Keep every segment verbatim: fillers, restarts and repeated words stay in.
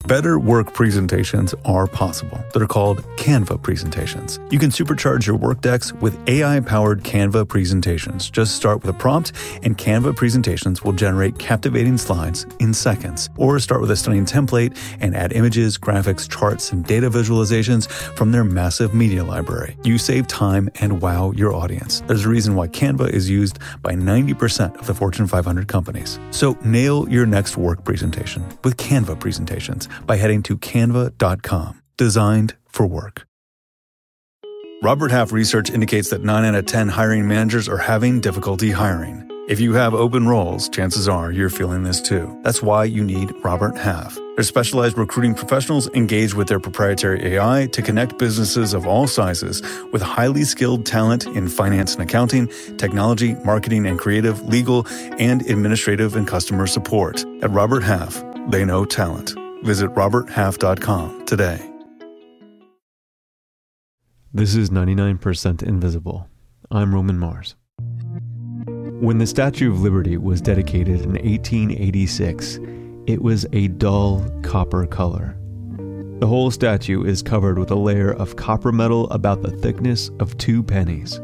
Better work presentations are possible. They're called Canva presentations. You can supercharge your work decks with A I-powered Canva presentations. Just start with a prompt, and Canva presentations will generate captivating slides in seconds. Or start with a stunning template and add images, graphics, charts, and data visualizations from their massive media library. You save time and wow your audience. There's a reason why Canva is used by ninety percent of the Fortune five hundred companies. So nail your next work presentation with Canva presentations by heading to canva dot com. Designed for work. Robert Half research indicates that nine out of ten hiring managers are having difficulty hiring. If you have open roles, chances are you're feeling this too. That's why you need Robert Half. Their specialized recruiting professionals engage with their proprietary A I to connect businesses of all sizes with highly skilled talent in finance and accounting, technology, marketing and creative, legal, and administrative and customer support. At Robert Half, they know talent. Visit robert half dot com today. This is ninety-nine percent Invisible. I'm Roman Mars. When the Statue of Liberty was dedicated in eighteen eighty-six, it was a dull copper color. The whole statue is covered with a layer of copper metal about the thickness of two pennies.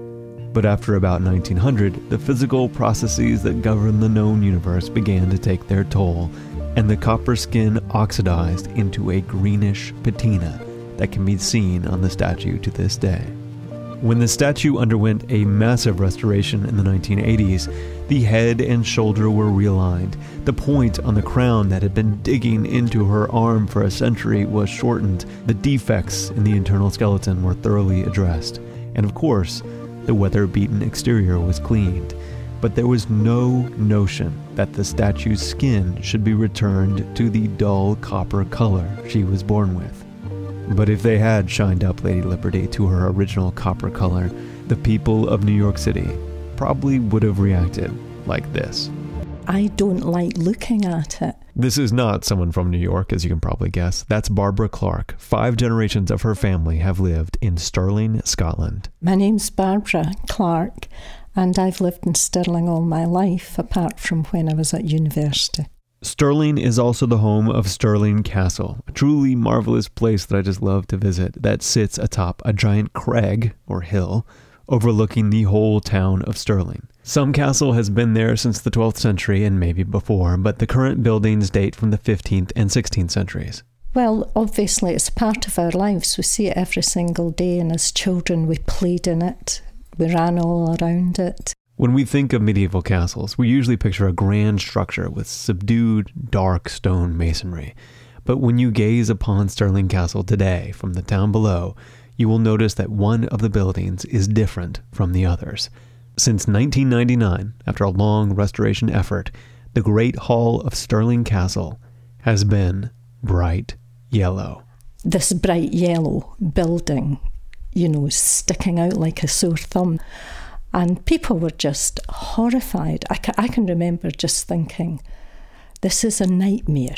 But after about nineteen hundred, the physical processes that govern the known universe began to take their toll, and the copper skin oxidized into a greenish patina that can be seen on the statue to this day. When the statue underwent a massive restoration in the nineteen eighties, the head and shoulder were realigned. The point on the crown that had been digging into her arm for a century was shortened. The defects in the internal skeleton were thoroughly addressed. And of course, the weather-beaten exterior was cleaned. But there was no notion that the statue's skin should be returned to the dull copper color she was born with. But if they had shined up Lady Liberty to her original copper color, the people of New York City probably would have reacted like this. I don't like looking at it. This is not someone from New York, as you can probably guess. That's Barbara Clark. Five generations of her family have lived in Stirling, Scotland. My name's Barbara Clark, and I've lived in Stirling all my life, apart from when I was at university. Stirling is also the home of Stirling Castle, a truly marvelous place that I just love to visit that sits atop a giant crag, or hill, overlooking the whole town of Stirling. Some castle has been there since the twelfth century and maybe before, but the current buildings date from the fifteenth and sixteenth centuries. Well, obviously it's part of our lives. We see it every single day, and as children we played in it. We ran all around it. When we think of medieval castles, we usually picture a grand structure with subdued, dark stone masonry. But when you gaze upon Stirling Castle today from the town below, you will notice that one of the buildings is different from the others. Since nineteen ninety-nine, after a long restoration effort, the Great Hall of Stirling Castle has been bright yellow. This bright yellow building, you know, sticking out like a sore thumb. And people were just horrified. I can, I can remember just thinking, this is a nightmare.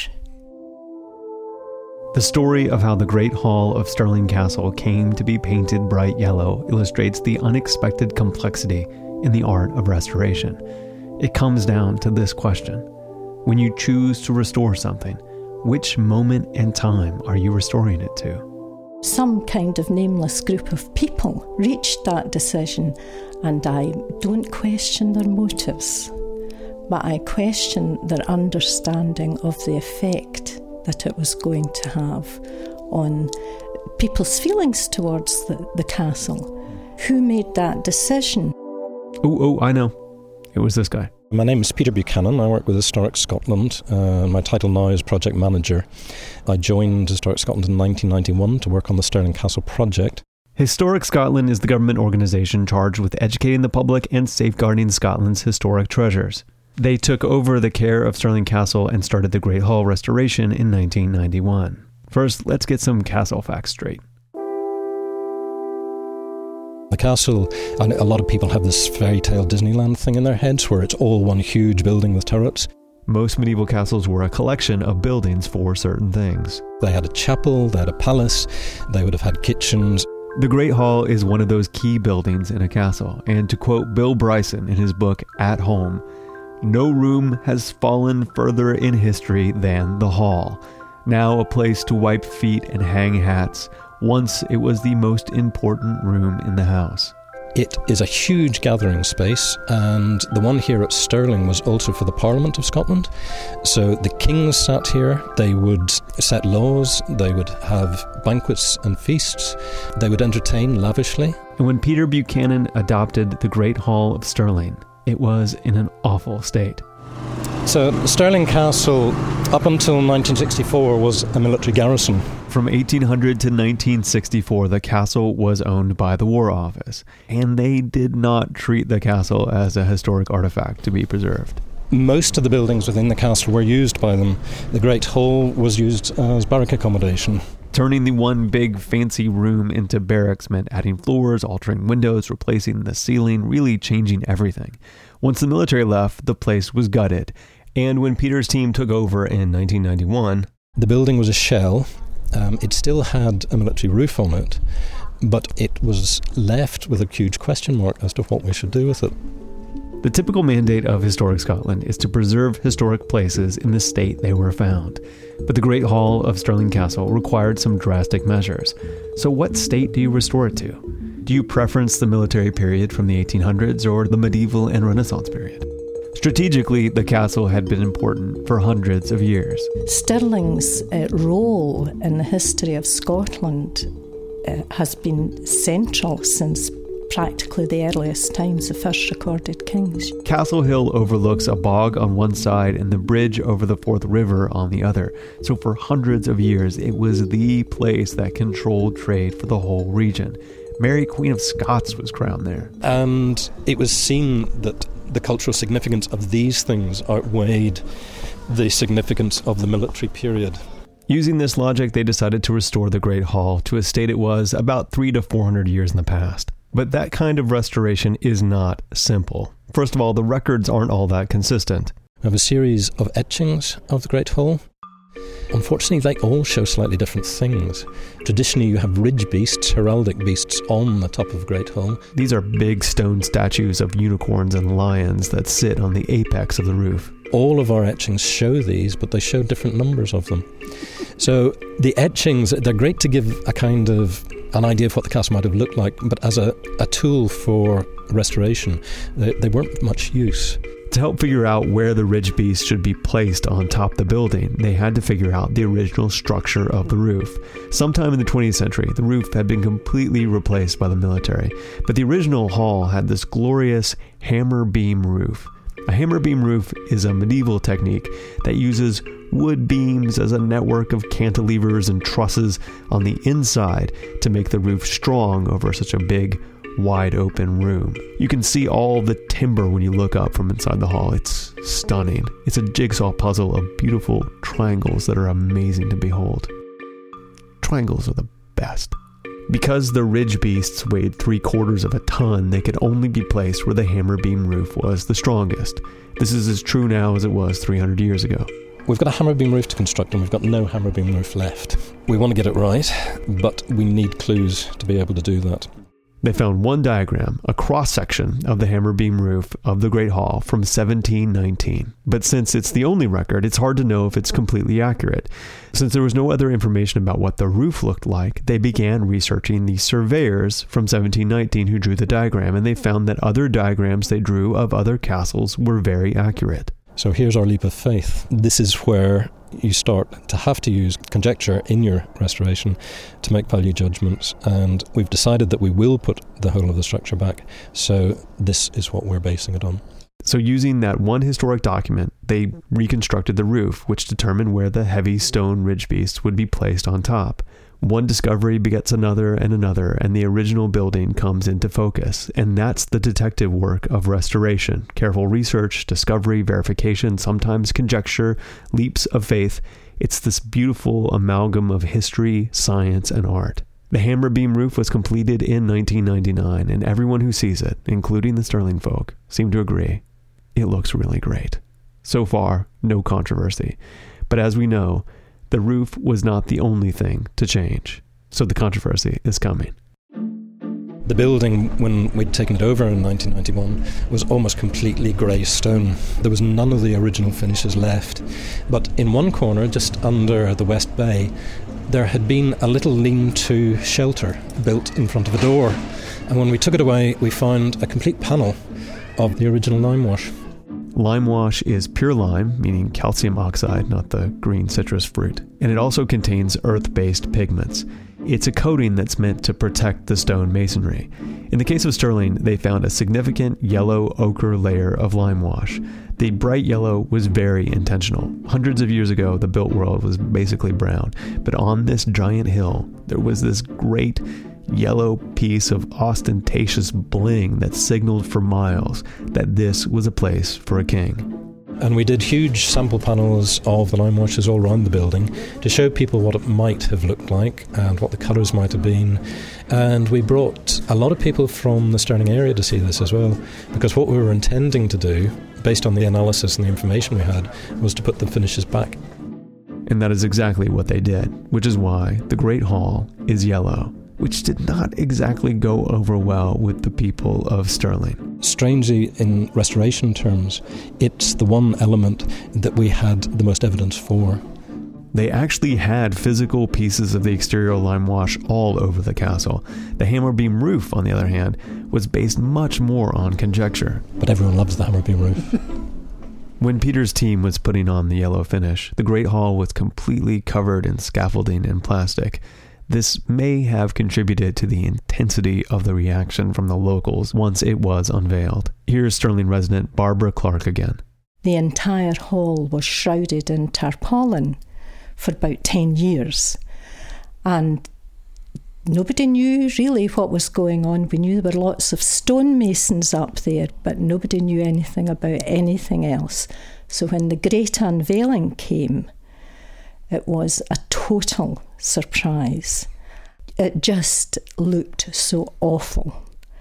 The story of how the Great Hall of Stirling Castle came to be painted bright yellow illustrates the unexpected complexity in the art of restoration. It comes down to this question. When you choose to restore something, which moment and time are you restoring it to? Some kind of nameless group of people reached that decision, and I don't question their motives, but I question their understanding of the effect that it was going to have on people's feelings towards the, the castle. Who made that decision? Oh, oh, I know. It was this guy. My name is Peter Buchanan. I work with Historic Scotland. Uh, my title now is Project Manager. I joined Historic Scotland in nineteen ninety-one to work on the Stirling Castle project. Historic Scotland is the government organisation charged with educating the public and safeguarding Scotland's historic treasures. They took over the care of Stirling Castle and started the Great Hall restoration in nineteen ninety-one. First, let's get some castle facts straight. The castle, and a lot of people have this fairy tale Disneyland thing in their heads where it's all one huge building with turrets. Most medieval castles were a collection of buildings for certain things. They had a chapel, they had a palace, they would have had kitchens. The Great Hall is one of those key buildings in a castle, and to quote Bill Bryson in his book At Home, "No room has fallen further in history than the hall. Now a place to wipe feet and hang hats. Once it was the most important room in the house. It is a huge gathering space, and the one here at Stirling was also for the Parliament of Scotland. So the kings sat here, they would set laws, they would have banquets and feasts, they would entertain lavishly. And when Peter Buchanan adopted the Great Hall of Stirling, it was in an awful state. So Stirling Castle, up until nineteen sixty-four, was a military garrison. From eighteen hundred to nineteen sixty-four, the castle was owned by the War Office, and they did not treat the castle as a historic artifact to be preserved. Most of the buildings within the castle were used by them. The Great Hall was used as barrack accommodation. Turning the one big fancy room into barracks meant adding floors, altering windows, replacing the ceiling, really changing everything. Once the military left, the place was gutted. And when Peter's team took over in nineteen ninety-one... The building was a shell. Um, it still had a military roof on it, but it was left with a huge question mark as to what we should do with it. The typical mandate of Historic Scotland is to preserve historic places in the state they were found. But the Great Hall of Stirling Castle required some drastic measures. So what state do you restore it to? Do you preference the military period from the eighteen hundreds or the medieval and Renaissance period? Strategically, the castle had been important for hundreds of years. Stirling's uh, role in the history of Scotland uh, has been central since practically the earliest times of first recorded kings. Castle Hill overlooks a bog on one side and the bridge over the Forth River on the other. So for hundreds of years, it was the place that controlled trade for the whole region. Mary, Queen of Scots, was crowned there. And it was seen that the cultural significance of these things outweighed the significance of the military period. Using this logic, they decided to restore the Great Hall to a state it was about three to four hundred years in the past. But that kind of restoration is not simple. First of all, the records aren't all that consistent. We have a series of etchings of the Great Hall. Unfortunately, they all show slightly different things. Traditionally, you have ridge beasts, heraldic beasts, on the top of the Great Hall. These are big stone statues of unicorns and lions that sit on the apex of the roof. All of our etchings show these, but they show different numbers of them. So the etchings, they're great to give a kind of an idea of what the castle might have looked like, but as a, a tool for restoration, they, they weren't much use. To help figure out where the ridge beast should be placed on top of the building, they had to figure out the original structure of the roof. Sometime in the twentieth century, the roof had been completely replaced by the military, but the original hall had this glorious hammer beam roof. A hammer beam roof is a medieval technique that uses wood beams as a network of cantilevers and trusses on the inside to make the roof strong over such a big, wide open room. You can see all the timber when you look up from inside the hall. It's stunning. It's a jigsaw puzzle of beautiful triangles that are amazing to behold. Triangles are the best. Because the ridge beasts weighed three quarters of a ton, they could only be placed where the hammer beam roof was the strongest. This is as true now as it was three hundred years ago. We've got a hammer beam roof to construct and we've got no hammer beam roof left. We want to get it right, but we need clues to be able to do that. They found one diagram, a cross-section of the hammer beam roof of the Great Hall from seventeen nineteen. But since it's the only record, it's hard to know if it's completely accurate. Since there was no other information about what the roof looked like, they began researching the surveyors from seventeen nineteen who drew the diagram, and they found that other diagrams they drew of other castles were very accurate. So here's our leap of faith. This is where you start to have to use conjecture in your restoration to make value judgments, and we've decided that we will put the whole of the structure back, so this is what we're basing it on. So using that one historic document, they reconstructed the roof, which determined where the heavy stone ridge beast would be placed on top. One discovery begets another and another, and the original building comes into focus. And that's the detective work of restoration. Careful research, discovery, verification, sometimes conjecture, leaps of faith. It's this beautiful amalgam of history, science, and art. The hammer beam roof was completed in nineteen ninety-nine, and everyone who sees it, including the Stirling folk, seem to agree. It looks really great. So far, no controversy. But as we know, the roof was not the only thing to change. So the controversy is coming. The building, when we'd taken it over in nineteen ninety-one, was almost completely grey stone. There was none of the original finishes left. But in one corner, just under the west bay, there had been a little lean-to shelter built in front of a door. And when we took it away, we found a complete panel of the original lime wash. Lime wash is pure lime, meaning calcium oxide, not the green citrus fruit. And it also contains earth-based pigments. It's a coating that's meant to protect the stone masonry. In the case of Stirling, they found a significant yellow ochre layer of lime wash. The bright yellow was very intentional. Hundreds of years ago, the built world was basically brown. But on this giant hill, there was this great yellow piece of ostentatious bling that signaled for miles that this was a place for a king. And we did huge sample panels of the lime washes all around the building to show people what it might have looked like and what the colours might have been. And we brought a lot of people from the Stirling area to see this as well, because what we were intending to do, based on the analysis and the information we had, was to put the finishes back. And that is exactly what they did, which is why the Great Hall is yellow, which did not exactly go over well with the people of Stirling. Strangely, in restoration terms, it's the one element that we had the most evidence for. They actually had physical pieces of the exterior lime wash all over the castle. The hammer beam roof, on the other hand, was based much more on conjecture. But everyone loves the hammer beam roof. When Peter's team was putting on the yellow finish, the Great Hall was completely covered in scaffolding and plastic. This may have contributed to the intensity of the reaction from the locals once it was unveiled. Here's Stirling resident Barbara Clark again. The entire hall was shrouded in tarpaulin for about ten years. And nobody knew really what was going on. We knew there were lots of stonemasons up there, but nobody knew anything about anything else. So when the great unveiling came, it was a total surprise. It just looked so awful.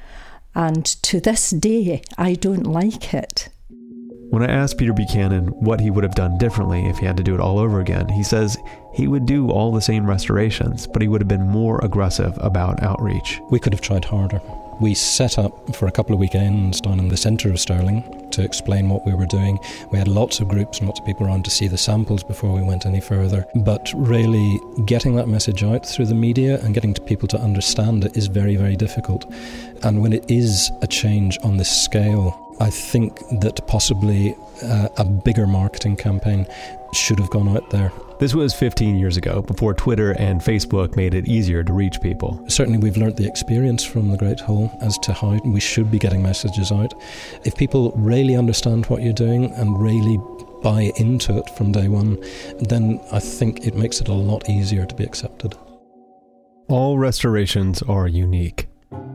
And to this day, I don't like it. When I asked Peter Buchanan what he would have done differently if he had to do it all over again, he says he would do all the same restorations, but he would have been more aggressive about outreach. We could have tried harder. We set up for a couple of weekends down in the centre of Stirling to explain what we were doing. We had lots of groups and lots of people around to see the samples before we went any further. But really getting that message out through the media and getting to people to understand it is very, very difficult. And when it is a change on this scale, I think that possibly uh, a bigger marketing campaign should have gone out there. This was fifteen years ago, before Twitter and Facebook made it easier to reach people. Certainly we've learnt the experience from the Great Hall as to how we should be getting messages out. If people really understand what you're doing and really buy into it from day one, then I think it makes it a lot easier to be accepted. All restorations are unique.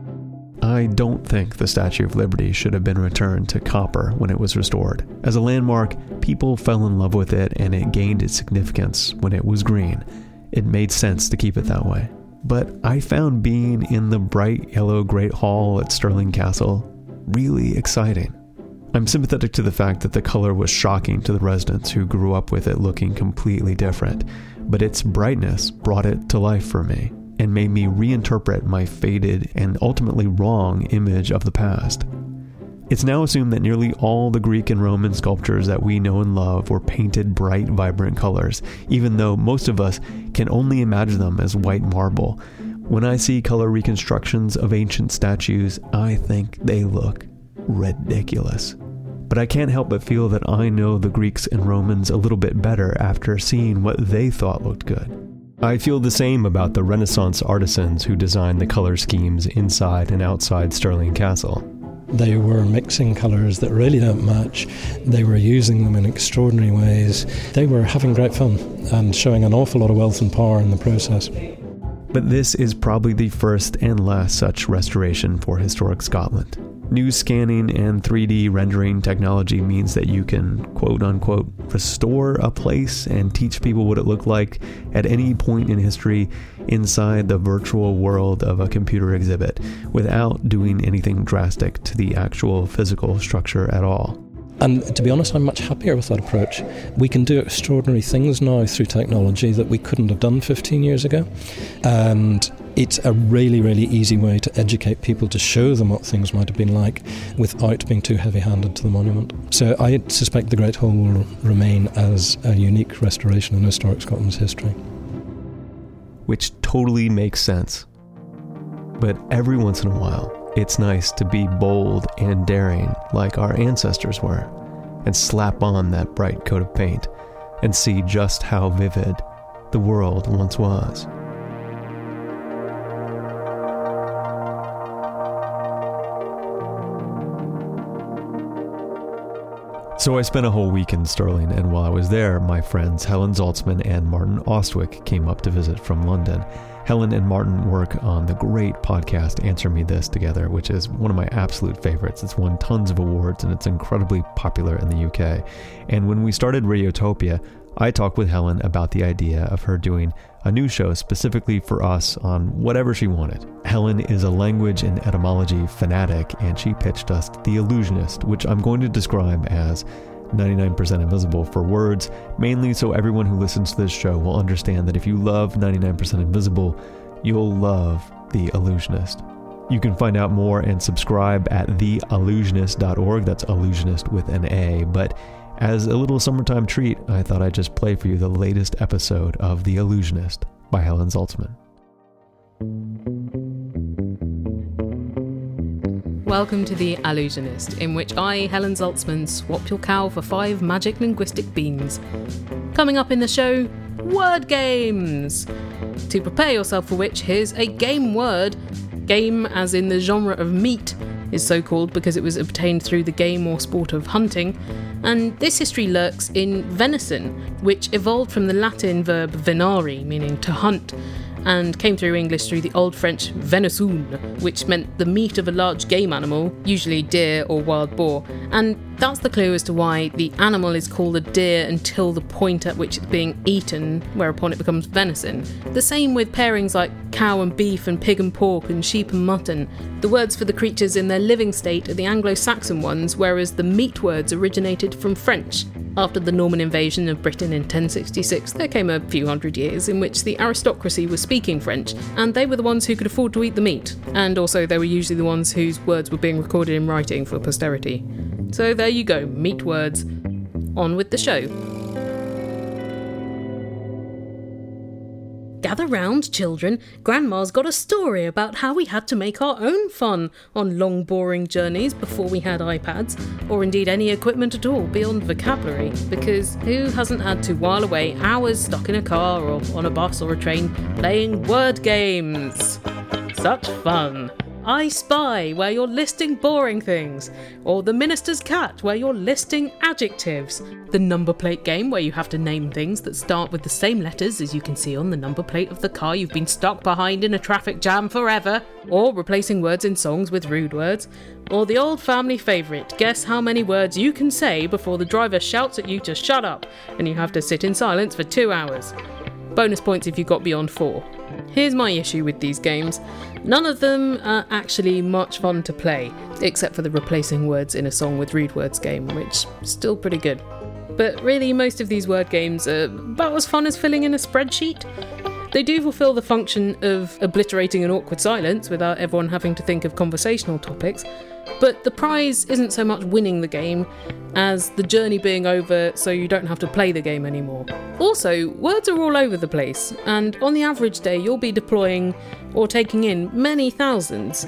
I don't think the Statue of Liberty should have been returned to copper when it was restored. As a landmark, people fell in love with it and it gained its significance when it was green. It made sense to keep it that way. But I found being in the bright yellow Great Hall at Stirling Castle really exciting. I'm sympathetic to the fact that the color was shocking to the residents who grew up with it looking completely different, but its brightness brought it to life for me and made me reinterpret my faded and ultimately wrong image of the past. It's now assumed that nearly all the Greek and Roman sculptures that we know and love were painted bright, vibrant colors, even though most of us can only imagine them as white marble. When I see color reconstructions of ancient statues, I think they look ridiculous. But I can't help but feel that I know the Greeks and Romans a little bit better after seeing what they thought looked good. I feel the same about the Renaissance artisans who designed the color schemes inside and outside Stirling Castle. They were mixing colours that really don't match. They were using them in extraordinary ways. They were having great fun and showing an awful lot of wealth and power in the process. But this is probably the first and last such restoration for historic Scotland. New scanning and three D rendering technology means that you can, quote-unquote, restore a place and teach people what it looked like at any point in history inside the virtual world of a computer exhibit without doing anything drastic to the actual physical structure at all. And to be honest, I'm much happier with that approach. We can do extraordinary things now through technology that we couldn't have done fifteen years ago. And it's a really, really easy way to educate people, to show them what things might have been like without being too heavy-handed to the monument. So I suspect the Great Hall will remain as a unique restoration in historic Scotland's history. Which totally makes sense. But every once in a while, it's nice to be bold and daring like our ancestors were, and slap on that bright coat of paint and see just how vivid the world once was. So I spent a whole week in Stirling, and while I was there, my friends Helen Zaltzman and Martin Ostwick came up to visit from London. Helen and Martin work on the great podcast Answer Me This together, which is one of my absolute favorites. It's won tons of awards and it's incredibly popular in the U K. And when we started Radiotopia, I talked with Helen about the idea of her doing a new show specifically for us on whatever she wanted. Helen is a language and etymology fanatic, and she pitched us The Allusionist, which I'm going to describe as ninety-nine percent Invisible for words, mainly so everyone who listens to this show will understand that if you love ninety-nine percent Invisible, you'll love The Allusionist. You can find out more and subscribe at the allusionist dot org. That's allusionist with an A. But as a little summertime treat, I thought I'd just play for you the latest episode of The Allusionist by Helen Zaltzman. Welcome to The Allusionist, in which I, Helen Zaltzman, swap your cow for five magic linguistic beans. Coming up in the show, word games! To prepare yourself for which, here's a game word. Game, as in the genre of meat, is so called because it was obtained through the game or sport of hunting, and this history lurks in venison, which evolved from the Latin verb venare, meaning to hunt, and came through English through the Old French venison, which meant the meat of a large game animal, usually deer or wild boar. And that's the clue as to why the animal is called a deer until the point at which it's being eaten, whereupon it becomes venison. The same with pairings like cow and beef and pig and pork and sheep and mutton. The words for the creatures in their living state are the Anglo-Saxon ones, whereas the meat words originated from French. After the Norman invasion of Britain in ten sixty-six, there came a few hundred years in which the aristocracy was speaking French, and they were the ones who could afford to eat the meat, and also they were usually the ones whose words were being recorded in writing for posterity. So there you go, meat words. On with the show. Gather round, children. Grandma's got a story about how we had to make our own fun on long, boring journeys before we had iPads, or indeed any equipment at all beyond vocabulary, because who hasn't had to while away hours stuck in a car or on a bus or a train playing word games? Such fun. I Spy, where you're listing boring things, or The Minister's Cat, where you're listing adjectives. The number plate game, where you have to name things that start with the same letters as you can see on the number plate of the car you've been stuck behind in a traffic jam forever, or replacing words in songs with rude words, or the old family favourite, guess how many words you can say before the driver shouts at you to shut up, and you have to sit in silence for two hours. Bonus points if you got beyond four. Here's my issue with these games. None of them are actually much fun to play, except for the replacing words in a song with rude words game, which is still pretty good. But really, most of these word games are about as fun as filling in a spreadsheet. They do fulfill the function of obliterating an awkward silence without everyone having to think of conversational topics, but the prize isn't so much winning the game as the journey being over so you don't have to play the game anymore. Also, words are all over the place, and on the average day you'll be deploying or taking in many thousands.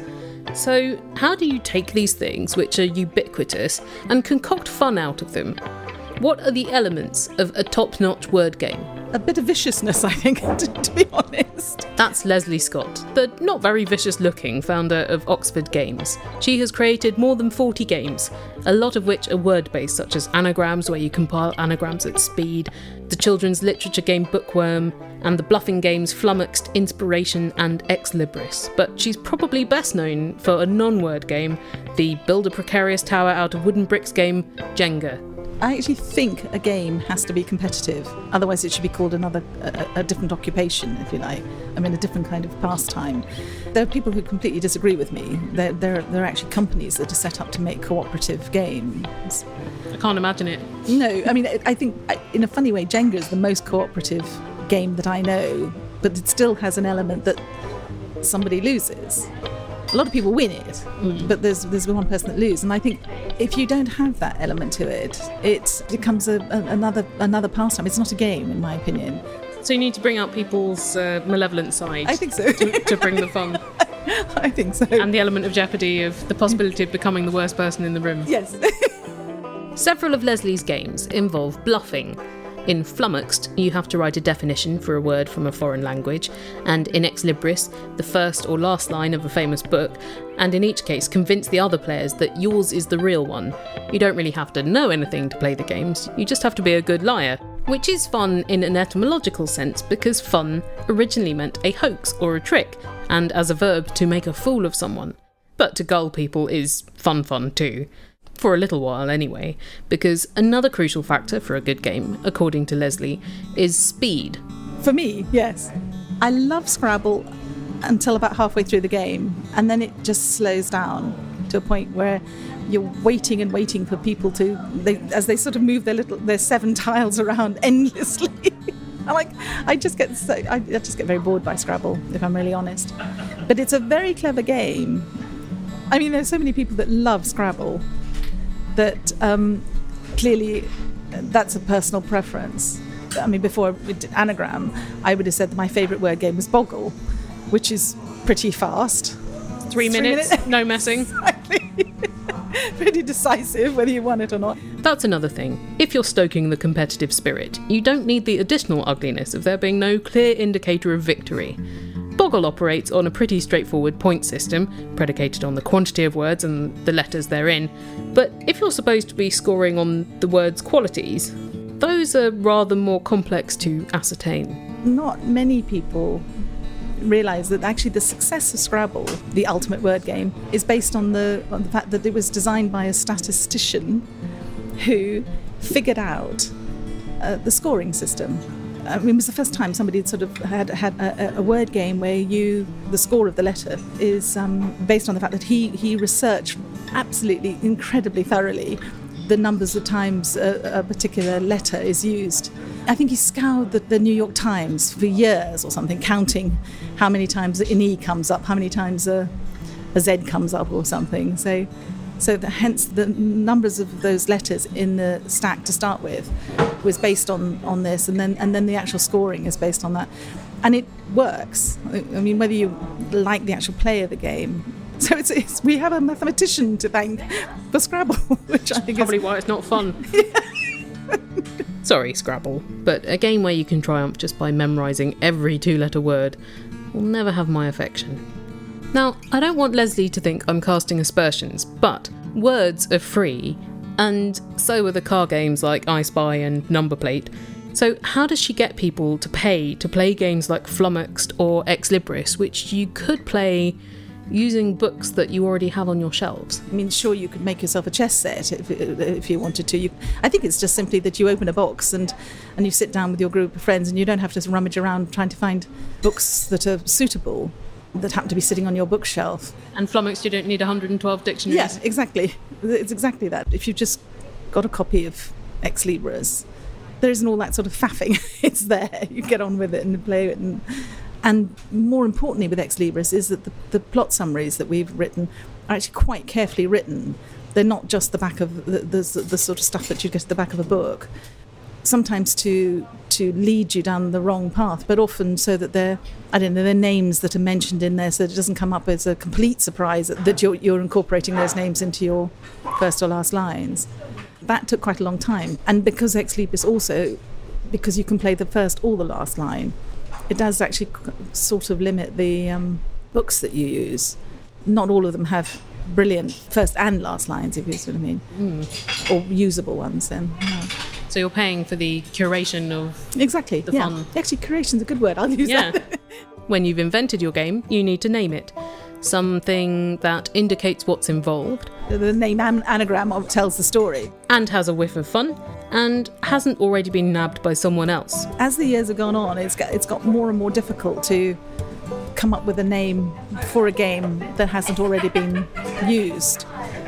So how do you take these things, which are ubiquitous, and concoct fun out of them? What are the elements of a top-notch word game? A bit of viciousness, I think, to, to be honest. That's Leslie Scott, the not very vicious-looking founder of Oxford Games. She has created more than forty games, a lot of which are word-based, such as Anagrams, where you compile anagrams at speed, the children's literature game Bookworm, and the bluffing games Flummoxed, Inspiration, and Ex Libris. But she's probably best known for a non-word game, the build a precarious tower out of wooden bricks game, Jenga. I actually think a game has to be competitive, otherwise it should be called another, a, a different occupation, if you like. I mean, a different kind of pastime. There are people who completely disagree with me. There, there, there are actually companies that are set up to make cooperative games. I can't imagine it. No, I mean, I think, in a funny way, Jenga is the most cooperative game that I know, but it still has an element that somebody loses. A lot of people win it, mm. but there's there's one person that loses. And I think if you don't have that element to it, it becomes a, a, another another pastime. It's not a game, in my opinion. So you need to bring out people's uh, malevolent side. I think so. to, to bring the fun. I think so. And the element of jeopardy of the possibility of becoming the worst person in the room. Yes. Several of Leslie's games involve bluffing. In Flummoxed, you have to write a definition for a word from a foreign language, and in Ex Libris, the first or last line of a famous book, and in each case convince the other players that yours is the real one. You don't really have to know anything to play the games, you just have to be a good liar. Which is fun in an etymological sense, because fun originally meant a hoax or a trick, and as a verb to make a fool of someone. But to gull people is fun fun too. For a little while anyway, because another crucial factor for a good game, according to Leslie, is speed. For me, yes. I love Scrabble until about halfway through the game, and then it just slows down to a point where you're waiting and waiting for people to, they, as they sort of move their little, their seven tiles around endlessly. I'm like, I just get so, I, I just get very bored by Scrabble, if I'm really honest. But it's a very clever game. I mean, there's so many people that love Scrabble that um, clearly that's a personal preference. I mean, before we did Anagram, I would have said that my favourite word game was Boggle, which is pretty fast. Three, Three minutes, minutes, no messing. Exactly. Pretty decisive whether you want it or not. That's another thing. If you're stoking the competitive spirit, you don't need the additional ugliness of there being no clear indicator of victory. Boggle operates on a pretty straightforward point system, predicated on the quantity of words and the letters therein, but if you're supposed to be scoring on the words' qualities, those are rather more complex to ascertain. Not many people realise that actually the success of Scrabble, the ultimate word game, is based on the, on the fact that it was designed by a statistician who figured out uh, the scoring system. I mean, it was the first time somebody had sort of had had a, a word game where you, the score of the letter is um, based on the fact that he, he researched absolutely incredibly thoroughly the numbers of times a, a particular letter is used. I think he scoured the, the New York Times for years or something, counting how many times an E comes up, how many times a, a Z comes up or something. So So the, hence the numbers of those letters in the stack to start with was based on, on this, and then and then the actual scoring is based on that. And it works. I mean, whether you like the actual play of the game. So it's, it's we have a mathematician to thank for Scrabble, which I think probably is why it's not fun. Sorry, Scrabble, but a game where you can triumph just by memorising every two-letter word will never have my affection. Now, I don't want Leslie to think I'm casting aspersions, but words are free, and so are the car games like I Spy and Number Plate. So how does she get people to pay to play games like Flummoxed or Ex Libris, which you could play using books that you already have on your shelves? I mean, sure, you could make yourself a chess set if, if you wanted to. You, I think it's just simply that you open a box and, and you sit down with your group of friends and you don't have to rummage around trying to find books that are suitable, that happen to be sitting on your bookshelf. And Flummoxed, you don't need one hundred twelve dictionaries. Yes, exactly. It's exactly that. If you've just got a copy of Ex Libris, there isn't all that sort of faffing. It's there. You get on with it and play it. And, and more importantly with Ex Libris is that the, the plot summaries that we've written are actually quite carefully written. They're not just the back of the, the, the sort of stuff that you get at the back of a book. Sometimes to to lead you down the wrong path, but often so that they're, I don't know, they're names that are mentioned in there so that it doesn't come up as a complete surprise that you're, you're incorporating those names into your first or last lines. That took quite a long time. And because Ex Libris also, because you can play the first or the last line, it does actually sort of limit the um, books that you use. Not all of them have brilliant first and last lines, if you see what I mean, mm. or usable ones then. No. So you're paying for the curation of exactly the yeah. fun. Actually, curation's a good word. I'll use yeah. that. When you've invented your game, you need to name it. Something that indicates what's involved. The name an- anagram tells the story. And has a whiff of fun. And hasn't already been nabbed by someone else. As the years have gone on, it's got, it's got more and more difficult to come up with a name for a game that hasn't already been used.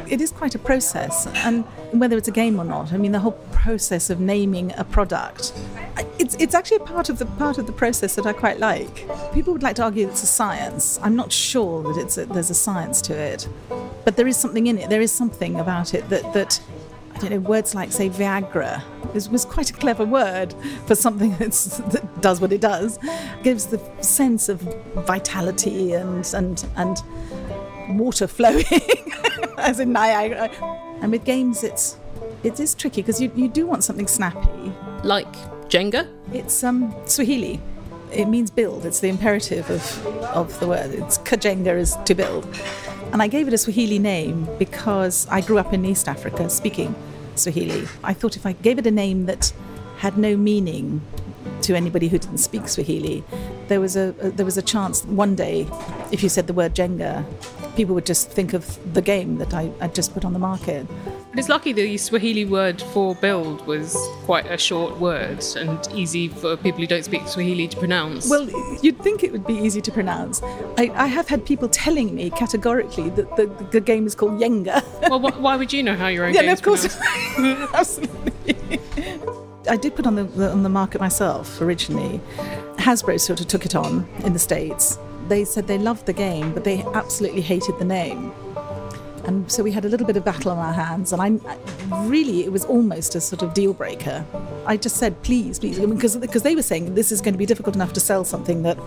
it is quite a process, and whether it's a game or not, I mean, the whole process of naming a product, it's it's actually a part of the part of the process that I quite like. People would like to argue it's a science. I'm not sure that it's a, there's a science to it, but there is something in it. There is something about it that that I don't know. Words like, say, Viagra was, was quite a clever word for something that's, that does what it does. Gives the sense of vitality and and and water flowing, as in Niagara. And with games, it's it is tricky because you, you do want something snappy. Like Jenga? It's um, Swahili. It means build. It's the imperative of, of the word. It's kajenga is to build. And I gave it a Swahili name because I grew up in East Africa speaking Swahili. I thought if I gave it a name that had no meaning to anybody who didn't speak Swahili, there was a, a there was a chance one day, if you said the word Jenga, people would just think of the game that I I'd just put on the market. But it's lucky the Swahili word for build was quite a short word and easy for people who don't speak Swahili to pronounce. Well, you'd think it would be easy to pronounce. I, I have had people telling me categorically that the, the game is called Yenga. Well, wh- why would you know how your own yeah, game no, is of course. pronounced? Absolutely. I did put on the, the on the market myself originally. Hasbro sort of took it on in the States. They said they loved the game, but they absolutely hated the name. And so we had a little bit of battle on our hands, and I really, it was almost a sort of deal breaker. I just said, please, please, because because they were saying this is going to be difficult enough to sell something that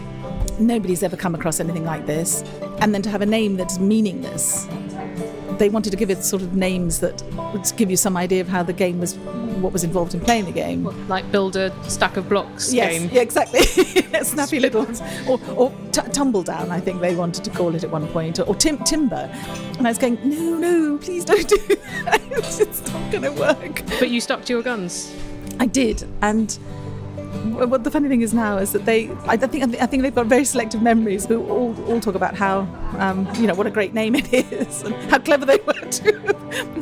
nobody's ever come across anything like this, and then to have a name that's meaningless. They wanted to give it sort of names that would give you some idea of how the game was, what was involved in playing the game. What, like build a stack of blocks yes, game? Yeah, exactly. Snappy little ones. Or, or t- tumble down, I think they wanted to call it at one point, or, or tim- timber. And I was going, no, no, please don't do that. It's just not going to work. But you stuck to your guns. I did, and what the funny thing is now is that they, I think, I think they've got very selective memories who all, all talk about how, um, you know, what a great name it is and how clever they were to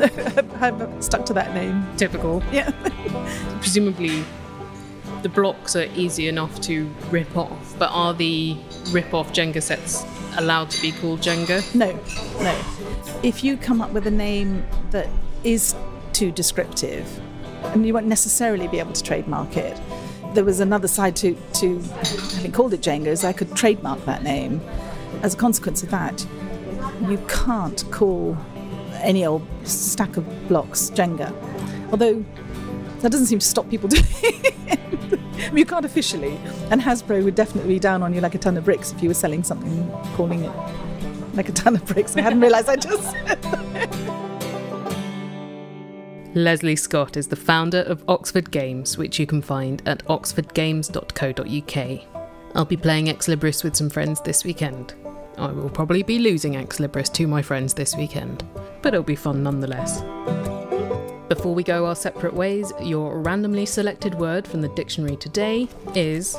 have stuck to that name. Typical. Yeah. Presumably, the blocks are easy enough to rip off, but are the rip-off Jenga sets allowed to be called Jenga? No, no. If you come up with a name that is too descriptive, and you won't necessarily be able to trademark it. There was another side to, to having called it Jenga, is I could trademark that name. As a consequence of that, you can't call any old stack of blocks Jenga. Although that doesn't seem to stop people doing it. I mean, you can't officially. And Hasbro would definitely be down on you like a ton of bricks if you were selling something, calling it like a ton of bricks. I hadn't realised I just said that. Leslie Scott is the founder of Oxford Games, which you can find at oxford games dot co dot uk. I'll be playing Ex Libris with some friends this weekend. I will probably be losing Ex Libris to my friends this weekend, but it'll be fun nonetheless. Before we go our separate ways, your randomly selected word from the dictionary today is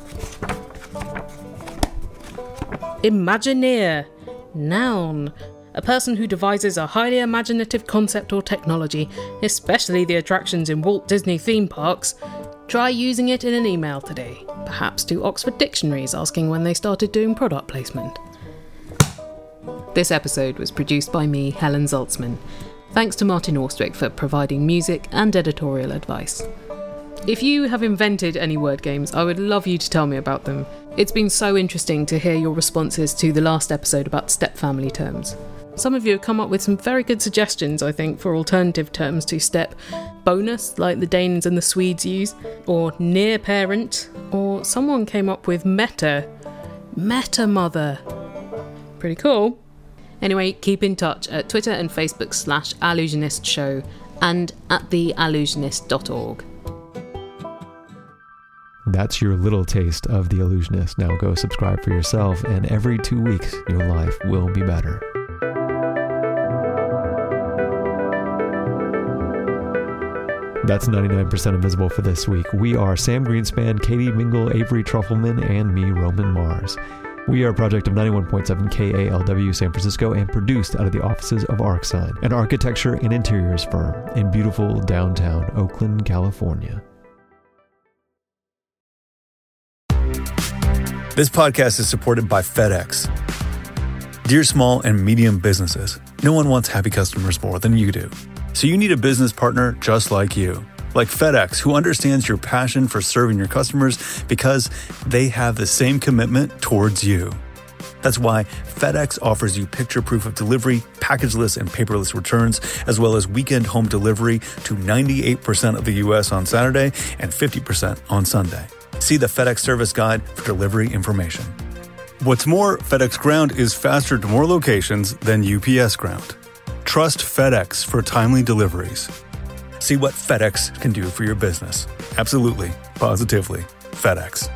Imagineer. Noun. A person who devises a highly imaginative concept or technology, especially the attractions in Walt Disney theme parks. Try using it in an email today, perhaps to Oxford Dictionaries asking when they started doing product placement. This episode was produced by me, Helen Zaltzman. Thanks to Martin Austwick for providing music and editorial advice. If you have invented any word games, I would love you to tell me about them. It's been so interesting to hear your responses to the last episode about step-family terms. Some of you have come up with some very good suggestions, I think, for alternative terms to step. Bonus, like the Danes and the Swedes use, or near parent, or someone came up with meta. Meta mother. Pretty cool. Anyway, keep in touch at Twitter and Facebook slash Allusionist Show and at the allusionist dot org. That's your little taste of The Allusionist. Now go subscribe for yourself, and every two weeks, your life will be better. That's ninety-nine percent Invisible for this week. We are Sam Greenspan, Katie Mingle, Avery Trufelman, and me, Roman Mars. We are a project of ninety-one point seven K A L W San Francisco and produced out of the offices of ArcSign, an architecture and interiors firm in beautiful downtown Oakland, California. This podcast is supported by FedEx. Dear small and medium businesses, No one wants happy customers more than you do. So you need a business partner just like you. Like FedEx, who understands your passion for serving your customers because they have the same commitment towards you. That's why FedEx offers you picture proof of delivery, packageless and paperless returns, as well as weekend home delivery to ninety-eight percent of the U S on Saturday and fifty percent on Sunday. See the FedEx service guide for delivery information. What's more, FedEx Ground is faster to more locations than U P S Ground. Trust FedEx for timely deliveries. See what FedEx can do for your business. Absolutely, positively, FedEx.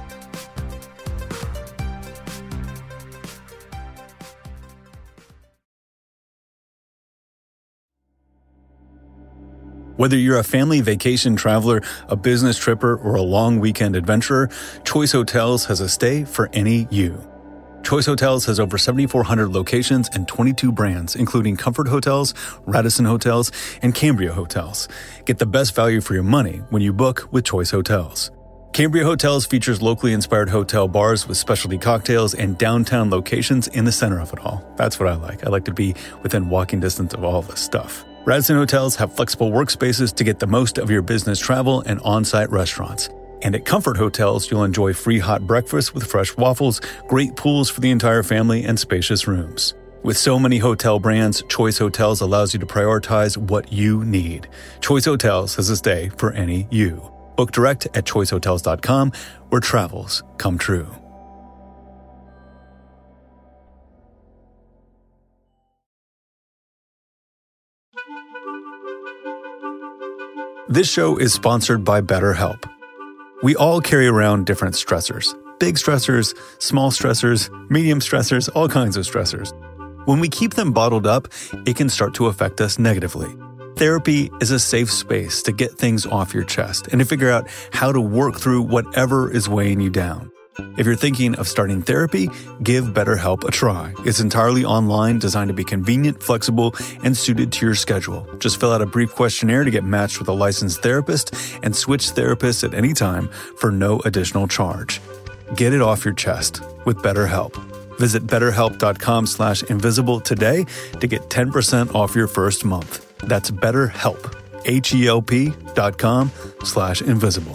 Whether you're a family vacation traveler, a business tripper, or a long weekend adventurer, Choice Hotels has a stay for any you. Choice Hotels has over seventy-four hundred locations and twenty-two brands, including Comfort Hotels, Radisson Hotels, and Cambria Hotels. Get the best value for your money when you book with Choice Hotels. Cambria Hotels features locally inspired hotel bars with specialty cocktails and downtown locations in the center of it all. That's what I like. I like to be within walking distance of all this stuff. Radisson Hotels have flexible workspaces to get the most of your business travel and on-site restaurants. And at Comfort Hotels, you'll enjoy free hot breakfast with fresh waffles, great pools for the entire family, and spacious rooms. With so many hotel brands, Choice Hotels allows you to prioritize what you need. Choice Hotels has a stay for any you. Book direct at choice hotels dot com, where travels come true. This show is sponsored by BetterHelp. We all carry around different stressors. Big stressors, small stressors, medium stressors, all kinds of stressors. When we keep them bottled up, it can start to affect us negatively. Therapy is a safe space to get things off your chest and to figure out how to work through whatever is weighing you down. If you're thinking of starting therapy, give BetterHelp a try. It's entirely online, designed to be convenient, flexible, and suited to your schedule. Just fill out a brief questionnaire to get matched with a licensed therapist and switch therapists at any time for no additional charge. Get it off your chest with BetterHelp. Visit betterhelp.com slash invisible today to get ten percent off your first month. That's BetterHelp, H-E-L-P dot com slash invisible.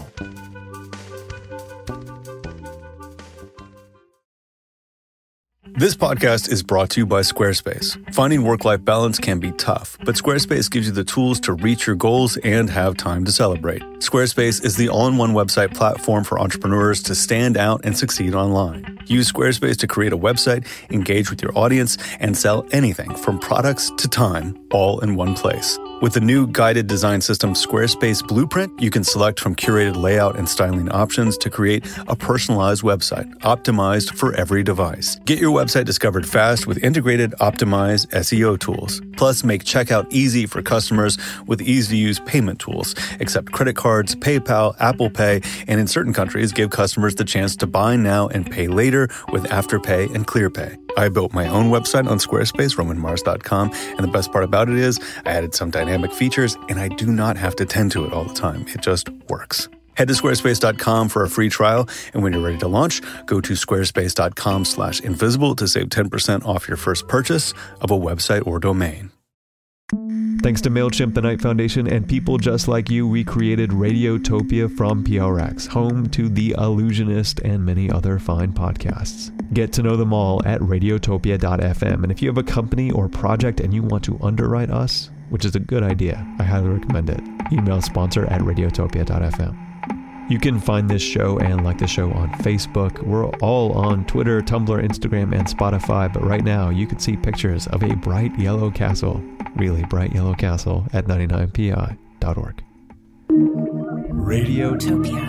This podcast is brought to you by Squarespace. Finding work-life balance can be tough, but Squarespace gives you the tools to reach your goals and have time to celebrate. Squarespace is the all-in-one website platform for entrepreneurs to stand out and succeed online. Use Squarespace to create a website, engage with your audience, and sell anything from products to time, all in one place. With the new guided design system Squarespace Blueprint, you can select from curated layout and styling options to create a personalized website, optimized for every device. Get your website discovered fast with integrated, optimized S E O tools. Plus, make checkout easy for customers with easy-to-use payment tools. Accept credit cards, PayPal, Apple Pay, and in certain countries, give customers the chance to buy now and pay later with Afterpay and ClearPay. I built my own website on Squarespace, roman mars dot com, and the best part about it is I added some dynamic features, and I do not have to tend to it all the time. It just works. Head to squarespace dot com for a free trial, and when you're ready to launch, go to squarespace dot com slash invisible to save ten percent off your first purchase of a website or domain. Thanks to MailChimp, the Knight Foundation, and people just like you, we created Radiotopia from P R X, home to The Illusionist and many other fine podcasts. Get to know them all at radiotopia dot f m, and if you have a company or project and you want to underwrite us, which is a good idea, I highly recommend it, email sponsor at radiotopia dot f m. You can find this show and like the show on Facebook. We're all on Twitter, Tumblr, Instagram, and Spotify, but right now you can see pictures of a bright yellow castle, really bright yellow castle, at ninety-nine p i dot org. Radiotopia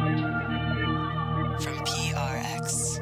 from P R X.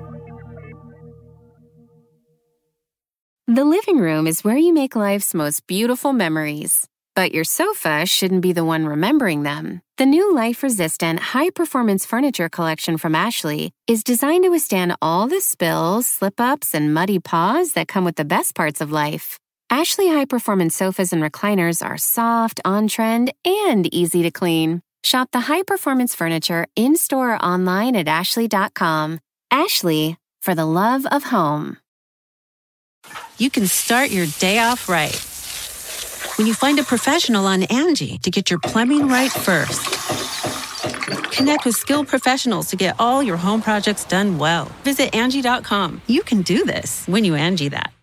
The living room is where you make life's most beautiful memories. But your sofa shouldn't be the one remembering them. The new life-resistant, high-performance furniture collection from Ashley is designed to withstand all the spills, slip-ups, and muddy paws that come with the best parts of life. Ashley high-performance sofas and recliners are soft, on-trend, and easy to clean. Shop the high-performance furniture in-store or online at ashley dot com. Ashley, for the love of home. you can start your day off right. When you find a professional on Angie to get your plumbing right first. Connect with skilled professionals to get all your home projects done well. Visit Angie dot com. You can do this when you Angie that.